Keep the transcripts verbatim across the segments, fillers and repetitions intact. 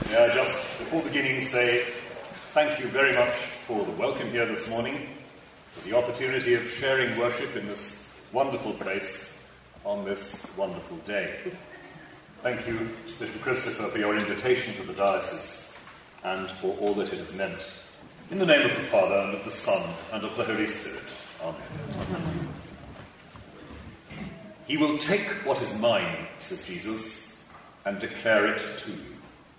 May I just, before beginning, say thank you very much for the welcome here this morning, for the opportunity of sharing worship in this wonderful place on this wonderful day. Thank you, Bishop Christopher, for your invitation to the diocese and for all that it has meant. In the name of the Father, and of the Son, and of the Holy Spirit. Amen. He will take what is mine, says Jesus, and declare it to you.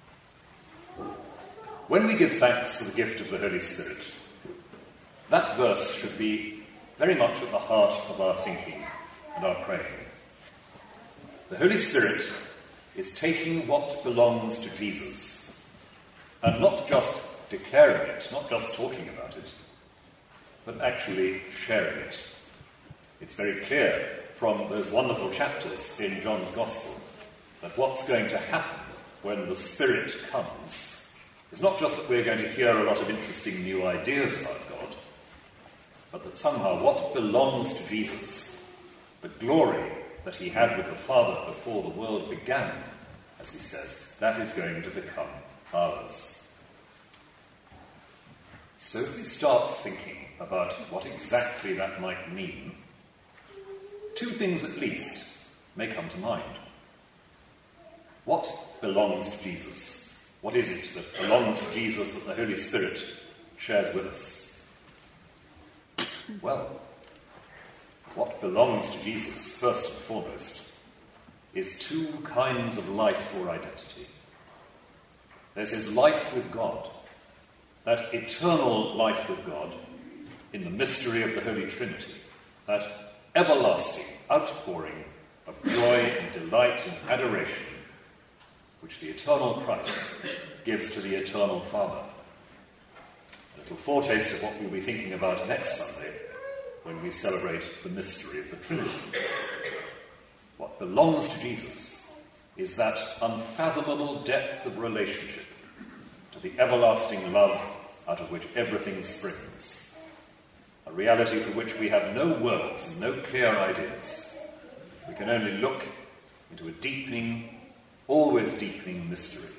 When we give thanks for the gift of the Holy Spirit, that verse should be very much at the heart of our thinking and our praying. The Holy Spirit is taking what belongs to Jesus and not just declaring it, not just talking about it, but actually sharing it. It's very clear from those wonderful chapters in John's Gospel that what's going to happen when the Spirit comes is not just that we're going to hear a lot of interesting new ideas about God, but that somehow what belongs to Jesus, the glory that he had with the Father before the world began, as he says, that is going to become ours. So if we start thinking about what exactly that might mean, two things at least may come to mind. What belongs to Jesus? What is it that belongs to Jesus that the Holy Spirit shares with us? Well, what belongs to Jesus, first and foremost, is two kinds of life or identity. There's his life with God, that eternal life with God in the mystery of the Holy Trinity, that everlasting outpouring of joy and delight and adoration which the eternal Christ gives to the eternal Father. A little foretaste of what we'll be thinking about next Sunday when we celebrate the mystery of the Trinity. What belongs to Jesus is that unfathomable depth of relationship to the everlasting love out of which everything springs. A reality for which we have no words and no clear ideas. We can only look into a deepening, always deepening mystery.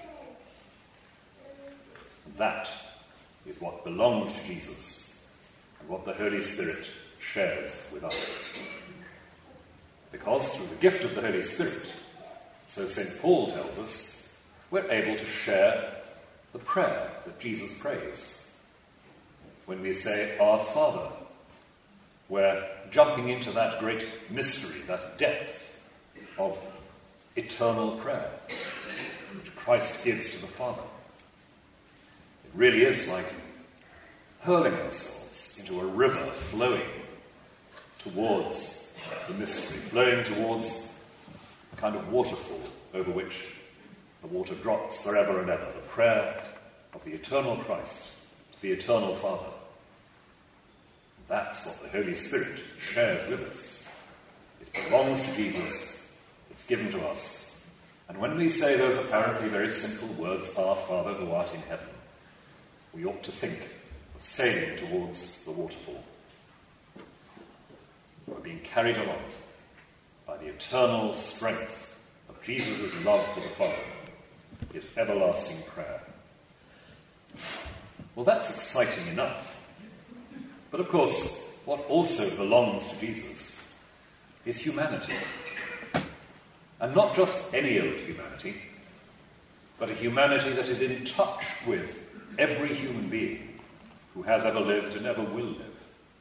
And that is what belongs to Jesus and what the Holy Spirit shares with us. Because through the gift of the Holy Spirit, so Saint Paul tells us, we're able to share the prayer that Jesus prays. When we say, Our Father, we're jumping into that great mystery, that depth of eternal prayer, which Christ gives to the Father. It really is like hurling ourselves into a river flowing towards the mystery, flowing towards a kind of waterfall over which the water drops forever and ever, the prayer of the eternal Christ to the eternal Father. That's what the Holy Spirit shares with us. It belongs to Jesus. It's given to us. And when we say those apparently very simple words, Our Father who art in heaven, we ought to think of sailing towards the waterfall. We're being carried along by the eternal strength of Jesus' love for the Father, his everlasting prayer. Well, that's exciting enough. But of course, what also belongs to Jesus is humanity. And not just any old humanity, but a humanity that is in touch with every human being who has ever lived and ever will live.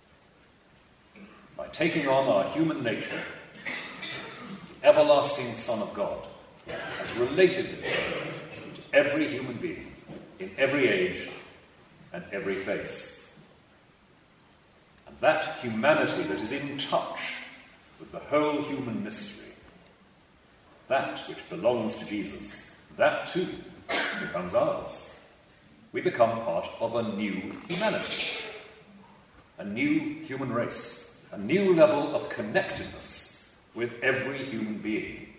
By taking on our human nature, the everlasting Son of God has related himself to every human being in every age and every place. And that humanity that is in touch with the whole human mystery, that which belongs to Jesus, that too becomes ours. We become part of a new humanity, a new human race, a new level of connectedness with every human being.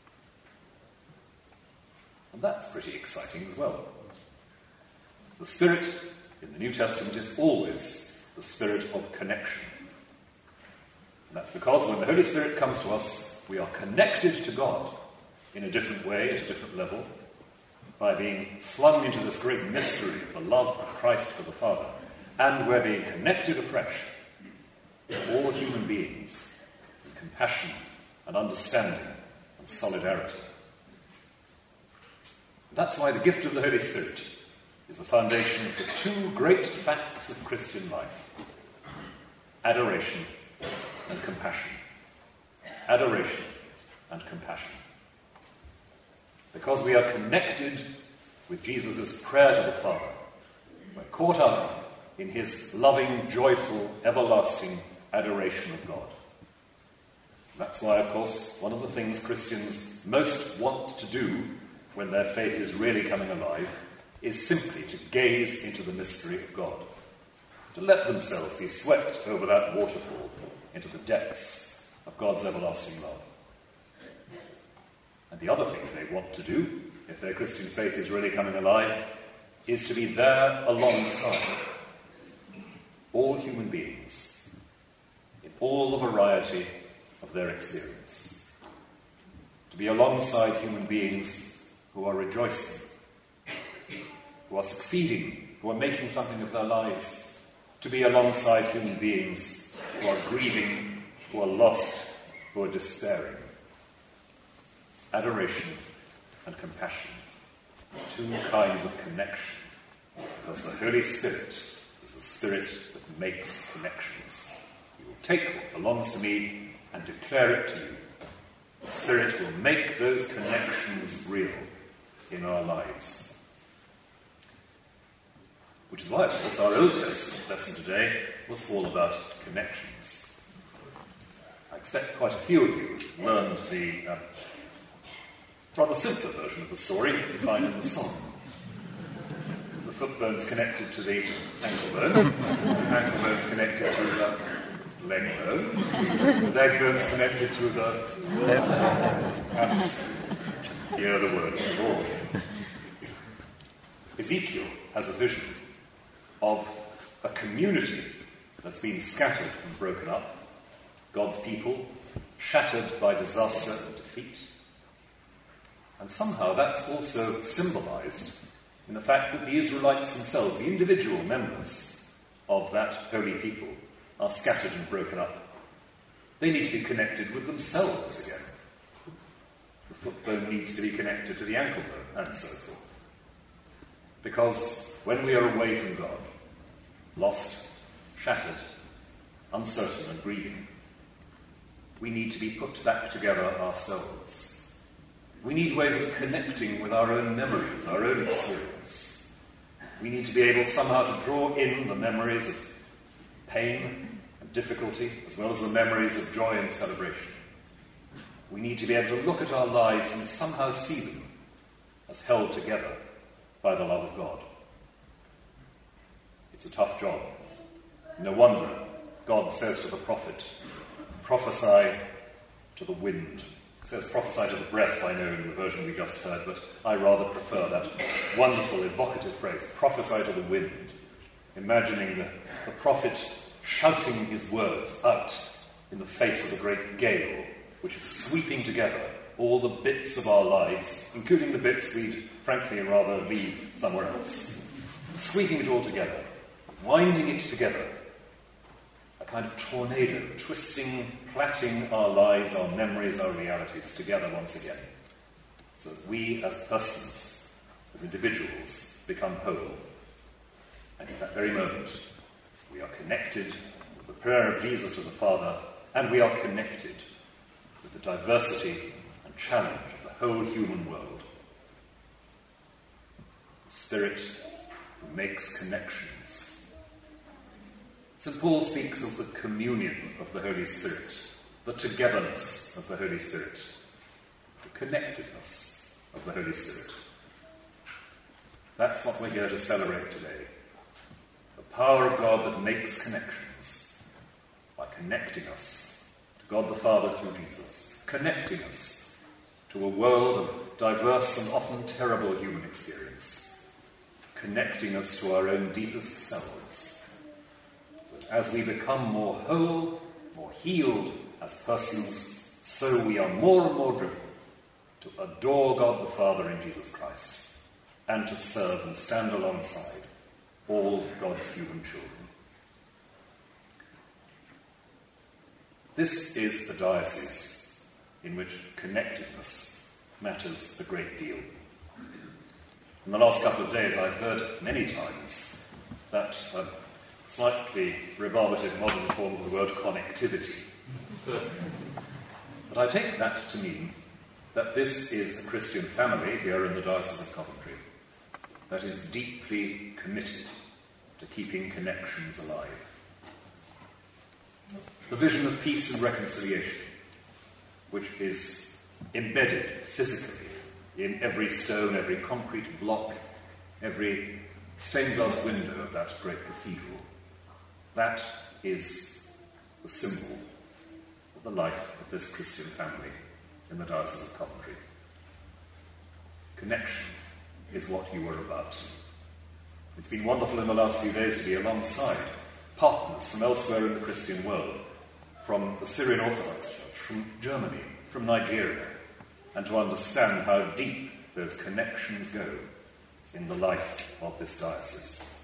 And that's pretty exciting as well. The Spirit in the New Testament is always the spirit of connection. And that's because when the Holy Spirit comes to us, we are connected to God in a different way, at a different level. by being flung into this great mystery of the love of Christ for the Father, and we're being connected afresh, all human beings, in compassion and understanding and solidarity. That's why the gift of the Holy Spirit is the foundation of the two great facts of Christian life: adoration and compassion. Adoration and compassion. Because we are connected with Jesus' prayer to the Father, we're caught up in his loving, joyful, everlasting adoration of God. That's why, of course, one of the things Christians most want to do when their faith is really coming alive is simply to gaze into the mystery of God, to let themselves be swept over that waterfall into the depths of God's everlasting love. And the other thing they want to do, if their Christian faith is really coming alive, is to be there alongside all human beings in all the variety of their experience. To be alongside human beings who are rejoicing, who are succeeding, who are making something of their lives. To be alongside human beings who are grieving, who are lost, who are despairing. Adoration and compassion, two kinds of connection, because the Holy Spirit is the Spirit that makes connections. He will take what belongs to me and declare it to you. The Spirit will make those connections real in our lives. Which is why, of course, our Old Testament lesson today was all about connections. I expect quite a few of you learned the uh, rather simpler version of the story that you find in the song. The foot bone's connected to the ankle bone, the ankle bone's connected to the leg bone, the leg bone's connected to the hamstring. Hear the word of the Lord. Ezekiel has a vision of a community that's been scattered and broken up, God's people shattered by disaster and defeat. And somehow that's also symbolized in the fact that the Israelites themselves, the individual members of that holy people, are scattered and broken up. They need to be connected with themselves again. The foot bone needs to be connected to the ankle bone, and so forth. Because when we are away from God, lost, shattered, uncertain and grieving, we need to be put back together ourselves. We need ways of connecting with our own memories, our own experience. We need to be able somehow to draw in the memories of pain and difficulty, as well as the memories of joy and celebration. We need to be able to look at our lives and somehow see them as held together by the love of God. It's a tough job. No wonder God says to the prophet, prophesy to the wind. It says prophesy to the breath, I know, in the version we just heard, but I rather prefer that wonderful, evocative phrase, prophesy to the wind, imagining the, the prophet shouting his words out in the face of a great gale, which is sweeping together all the bits of our lives, including the bits we'd frankly rather leave somewhere else. Sweeping it all together, winding it together, a kind of tornado, twisting, plaiting our lives, our memories, our realities together once again, so that we as persons, as individuals, become whole. And in that very moment, we are connected with the prayer of Jesus to the Father, and we are connected with the diversity and challenge of the whole human world. The Spirit who makes connections. Saint Paul speaks of the communion of the Holy Spirit, the togetherness of the Holy Spirit, the connectedness of the Holy Spirit. That's what we're here to celebrate today. The power of God that makes connections by connecting us to God the Father through Jesus, connecting us to a world of diverse and often terrible human experience, connecting us to our own deepest selves. As we become more whole, more healed as persons, so we are more and more driven to adore God the Father in Jesus Christ, and to serve and stand alongside all God's human children. This is a diocese in which connectedness matters a great deal. In the last couple of days I've heard many times that uh, slightly rebarbative modern form of the word connectivity. But I take that to mean that this is a Christian family here in the Diocese of Coventry that is deeply committed to keeping connections alive. The vision of peace and reconciliation, which is embedded physically in every stone, every concrete block, every stained glass window of that great cathedral, that is the symbol of the life of this Christian family in the Diocese of Coventry. Connection is what you are about. It's been wonderful in the last few days to be alongside partners from elsewhere in the Christian world, from the Syrian Orthodox Church, from Germany, from Nigeria, and to understand how deep those connections go in the life of this diocese.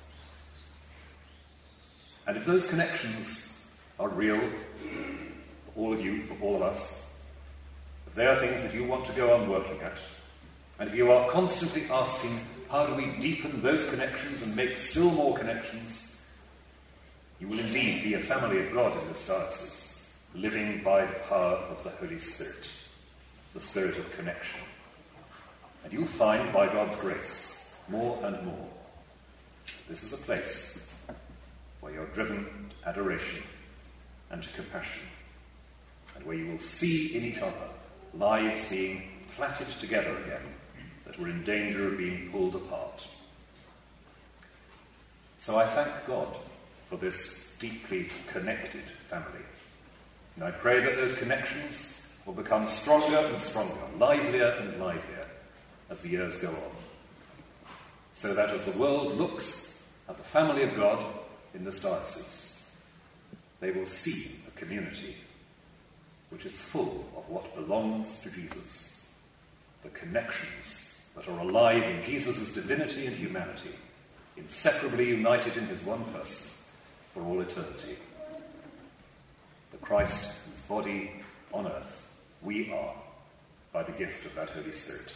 And if those connections are real for all of you, for all of us, if they are things that you want to go on working at, and if you are constantly asking, how do we deepen those connections and make still more connections, you will indeed be a family of God in this diocese, living by the power of the Holy Spirit, the spirit of connection. And you'll find, by God's grace, more and more, this is a place where you're driven to adoration and to compassion, and where you will see in each other lives being plaited together again that were in danger of being pulled apart. So I thank God for this deeply connected family. And I pray that those connections will become stronger and stronger, livelier and livelier as the years go on. So that as the world looks at the family of God in this diocese, they will see a community which is full of what belongs to Jesus, the connections that are alive in Jesus' divinity and humanity, inseparably united in his one person for all eternity. The Christ whose body on earth we are by the gift of that Holy Spirit.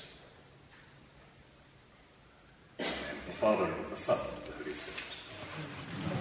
In the name of the Father, and of the Son, and of the Holy Spirit.